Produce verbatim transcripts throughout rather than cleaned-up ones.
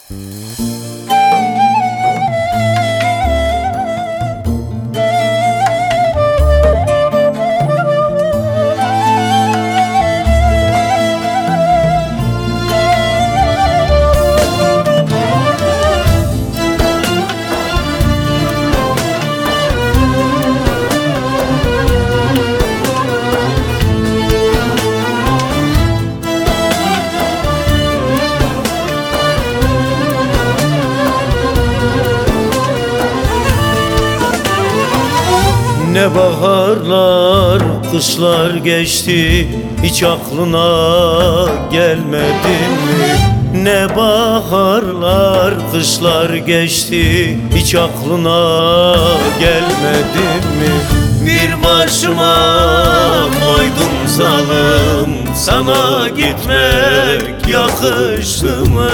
Ne baharlar, kışlar geçti, hiç aklına gelmedi mi? Ne baharlar, kışlar geçti, hiç aklına gelmedi mi? Bir başıma koydum zalim, sana gitmek yakıştı mı?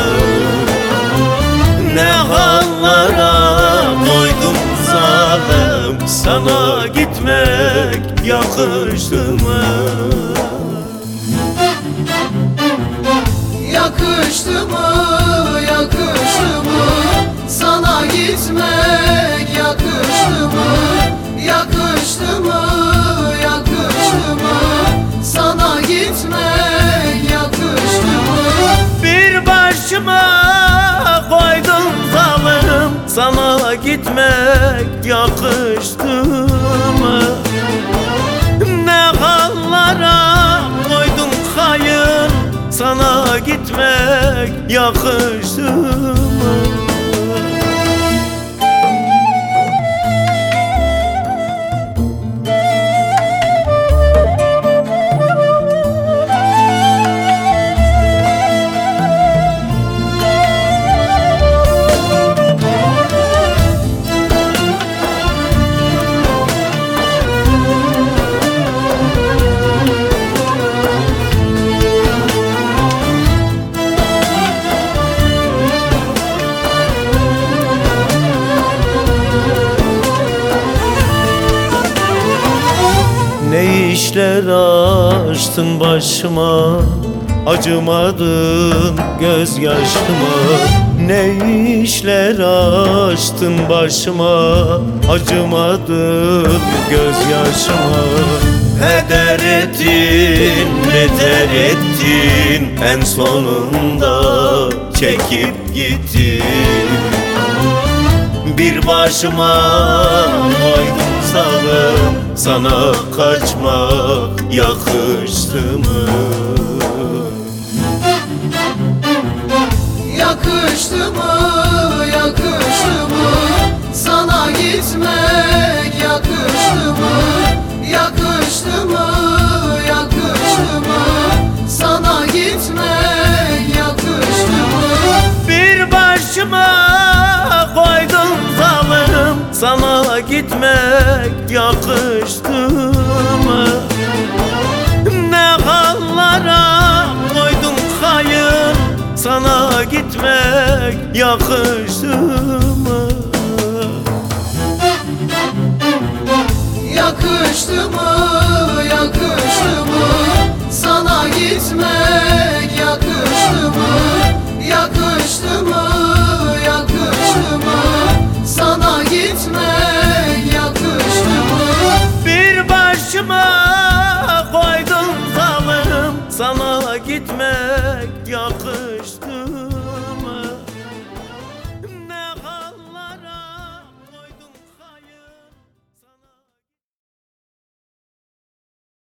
Ne hallara koydum zalim, sana gitmek yakıştı mı? Yakıştı mı, yakıştı mı? Sana gitmek yakıştı mı? Yakıştı mı, yakıştı mı? Sana gitmek yakıştı mı? Bir başıma koydum zalim, sana gitmek yakıştı mı? Ne hallara koydum hayır, sana gitmek yakıştı mı? Ne işler açtın başıma, acımadın gözyaşıma. Ne işler açtın başıma, acımadın gözyaşıma. Heder ettin, beter ettin, en sonunda çekip gittin. Bir başıma koydum zalim, sana kaçmak yakıştı mı? Yakıştı mı, yakıştı mı? Sana gitmek yakıştı mı? Yakıştı mı, yakıştı mı? Sana gitmek yakıştı mı? Bir başıma koydum zalim, sana gitmek yakıştı mı? Ne hallara koydum hayır, sana gitmek yakıştı mı? Yakıştı mı, yakıştı mı? Sana gitmek yakıştı mı? Yakıştı